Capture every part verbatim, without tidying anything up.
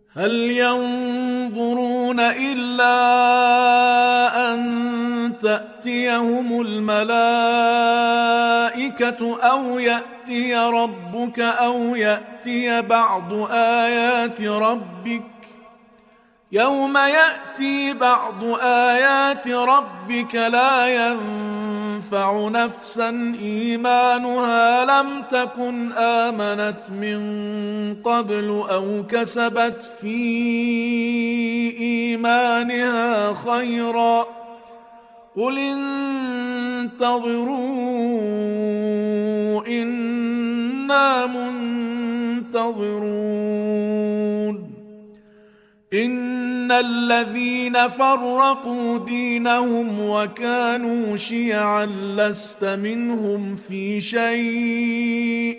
هل ينظرون إلا أن تأتيهم الملائكة أو يأتي ربك أو يأتي بعض آيات ربك يوم يأتي بعض آيات ربك لا ينفع نفسا إيمانها لم تكن آمنت من قبل أو كسبت في إيمانها خيرا قل انتظروا إنا منتظرون إن الذين فرقوا دينهم وكانوا شيعا لست منهم في شيء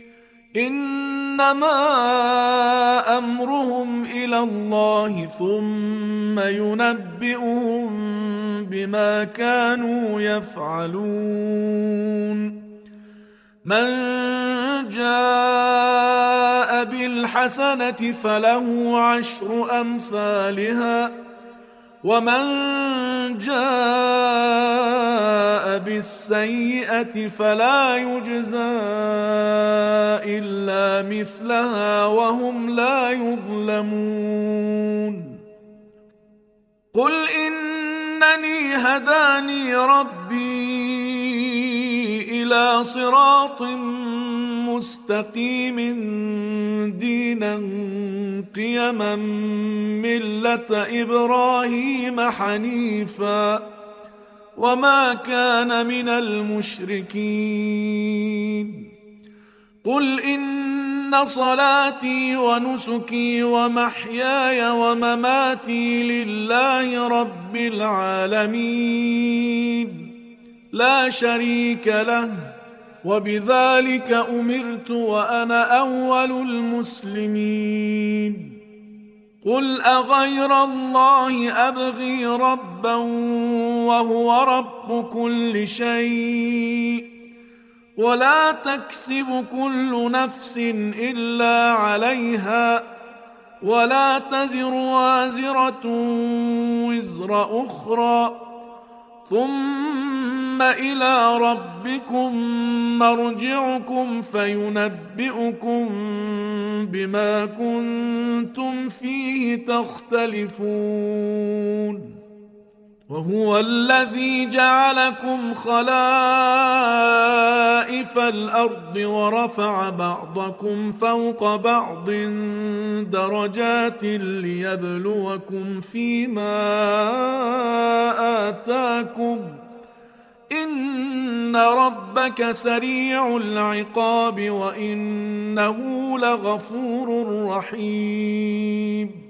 إنما أمرهم إلى الله ثم ينبئهم بما كانوا يفعلون من جاء بالحسنة فله عشر أمثالها ومن جاء بالسيئة فلا يجزى إلا مثلها وهم لا يظلمون قل إنني هداني ربي إلى صراط مستقيم دينا قيما ملة إبراهيم حنيفا وما كان من المشركين قل إن صلاتي ونسكي ومحياي ومماتي لله رب العالمين لا شريك له وبذلك أمرت وأنا أول المسلمين قل أغير الله أبغي ربا وهو رب كل شيء ولا تكسب كل نفس إلا عليها ولا تزر وازرة وزر أخرى ثم إلى ربكم مرجعكم فينبئكم بما كنتم فيه تختلفون وهو الذي جعلكم خلائف الأرض ورفع بعضكم فوق بعض درجات ليبلوكم فيما آتاكم إن ربك سريع العقاب وإنه لغفور رحيم